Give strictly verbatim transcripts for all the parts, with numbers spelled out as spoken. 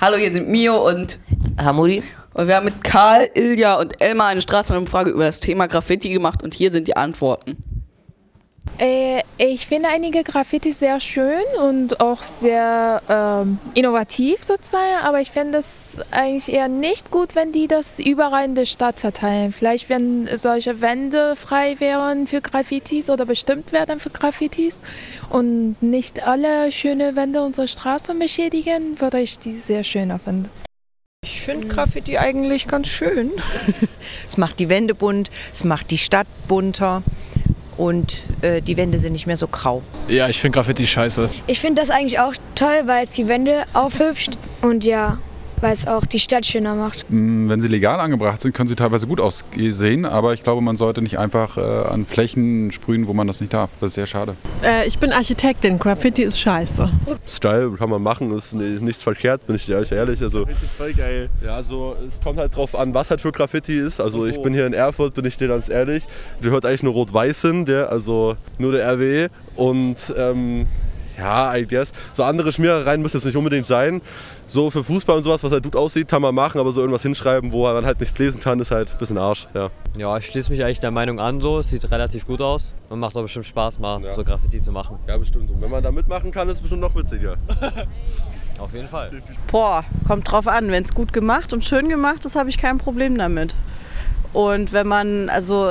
Hallo, hier sind Mio und Hamuri. Und wir haben mit Karl, Ilja und Elmar eine Straßenumfrage über das Thema Graffiti gemacht und hier sind die Antworten. Äh, ich finde einige Graffitis sehr schön und auch sehr ähm, innovativ sozusagen, aber ich finde es eigentlich eher nicht gut, wenn die das überall in der Stadt verteilen. Vielleicht, wenn solche Wände frei wären für Graffitis oder bestimmt werden für Graffitis und nicht alle schöne Wände unserer Straße beschädigen, würde ich die sehr schöner finden. Ich finde Graffiti eigentlich ganz schön. Es macht die Wände bunt, es macht die Stadt bunter. Und äh, die Wände sind nicht mehr so grau. Ja, ich finde Graffiti scheiße. Ich finde das eigentlich auch toll, weil es die Wände aufhübscht und ja, weil es auch die Stadt schöner macht. Wenn sie legal angebracht sind, können sie teilweise gut aussehen, aber ich glaube, man sollte nicht einfach äh, an Flächen sprühen, wo man das nicht darf. Das ist sehr schade. Äh, ich bin Architektin, Graffiti ist scheiße. Style kann man machen, ist nichts verkehrt, bin ich dir ehrlich. Also, Das ist voll geil. ja, also, es kommt halt drauf an, was halt für Graffiti ist. Also ich bin hier in Erfurt, bin ich dir ganz ehrlich. Der hört eigentlich nur Rot-Weiß hin, der, also nur der R W. Und ähm, ja, I guess. So andere Schmierereien müssen jetzt nicht unbedingt sein. So für Fußball und sowas, was halt gut aussieht, kann man machen, aber so irgendwas hinschreiben, wo man halt nichts lesen kann, ist halt ein bisschen Arsch. Ja, ja, ich schließe mich eigentlich der Meinung an, so. Es sieht relativ gut aus und macht auch bestimmt Spaß, mal Ja. so Graffiti zu machen. ja bestimmt. Und wenn man da mitmachen kann, ist es bestimmt noch witziger. Auf jeden Fall. Boah, kommt drauf an. Wenn es gut gemacht und schön gemacht ist, habe ich kein Problem damit. Und wenn man, also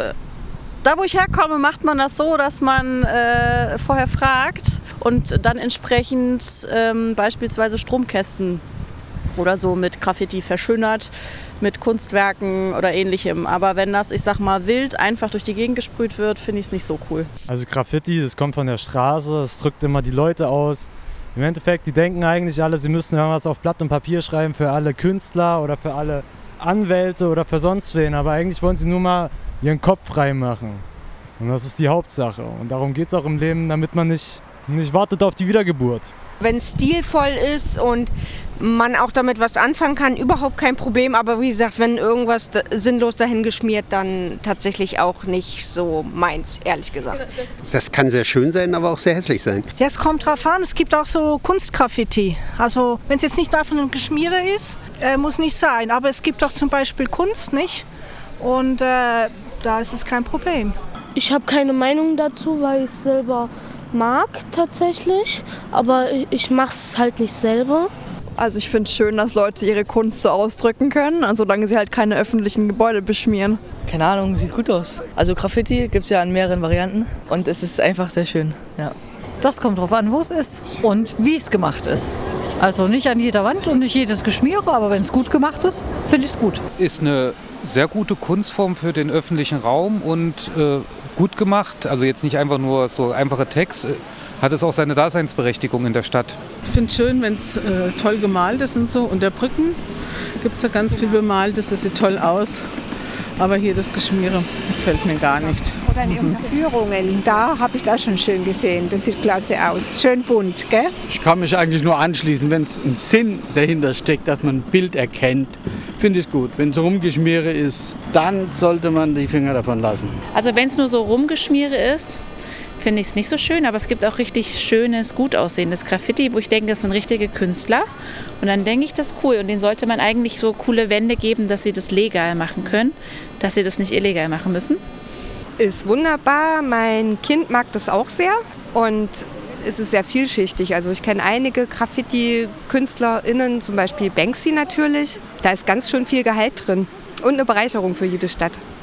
da wo ich herkomme, macht man das so, dass man äh, vorher fragt und dann entsprechend ähm, beispielsweise Stromkästen oder so mit Graffiti verschönert, mit Kunstwerken oder ähnlichem. Aber wenn das, ich sag mal, wild einfach durch die Gegend gesprüht wird, finde ich es nicht so cool. Also Graffiti, das kommt von der Straße, es drückt immer die Leute aus. Im Endeffekt, die denken eigentlich alle, sie müssen irgendwas auf Blatt und Papier schreiben für alle Künstler oder für alle Anwälte oder für sonst wen. Aber eigentlich wollen sie nur mal ihren Kopf frei machen. Und das ist die Hauptsache. Und darum geht es auch im Leben, damit man nicht, nicht wartet auf die Wiedergeburt. Wenn es stilvoll ist und man auch damit was anfangen kann, überhaupt kein Problem. Aber wie gesagt, wenn irgendwas sinnlos dahin geschmiert, dann tatsächlich auch nicht so meins, ehrlich gesagt. Das kann sehr schön sein, aber auch sehr hässlich sein. Ja, es kommt drauf an. Es gibt auch so Kunstgraffiti. Also wenn es jetzt nicht einfach ein Geschmiere ist, äh, muss nicht sein. Aber es gibt auch zum Beispiel Kunst, nicht? Und äh, da ist es kein Problem. Ich habe keine Meinung dazu, weil ich es selber mag tatsächlich. Aber ich mache es halt nicht selber. Also ich finde es schön, dass Leute ihre Kunst so ausdrücken können, also solange sie halt keine öffentlichen Gebäude beschmieren. Keine Ahnung, sieht gut aus. Also Graffiti gibt es ja in mehreren Varianten und es ist einfach sehr schön. Ja. Das kommt drauf an, wo es ist und wie es gemacht ist. Also nicht an jeder Wand und nicht jedes Geschmiere, aber wenn es gut gemacht ist, finde ich es gut. Ist eine sehr gute Kunstform für den öffentlichen Raum und äh, gut gemacht. Also jetzt nicht einfach nur so einfache Text. Hat es auch seine Daseinsberechtigung in der Stadt. Ich finde es schön, wenn es äh, toll gemalt ist und so. Unter Brücken gibt es ja ganz viel Bemaltes, das sieht toll aus. Aber hier das Geschmiere gefällt mir gar nicht. Oder in Unterführungen, da habe ich es auch schon schön gesehen. Das sieht klasse aus. Schön bunt, gell? Ich kann mich eigentlich nur anschließen, wenn es ein Sinn dahinter steckt, dass man ein Bild erkennt, finde ich es gut. Wenn es Rumgeschmiere ist, dann sollte man die Finger davon lassen. Also wenn es nur so Rumgeschmiere ist, finde ich es nicht so schön, aber es gibt auch richtig schönes, gut aussehendes Graffiti, wo ich denke, das sind richtige Künstler. Und dann denke ich, das ist cool. Und denen sollte man eigentlich so coole Wände geben, dass sie das legal machen können, dass sie das nicht illegal machen müssen. Ist wunderbar. Mein Kind mag das auch sehr und es ist sehr vielschichtig. Also ich kenne einige Graffiti-KünstlerInnen, zum Beispiel Banksy natürlich. Da ist ganz schön viel Gehalt drin und eine Bereicherung für jede Stadt.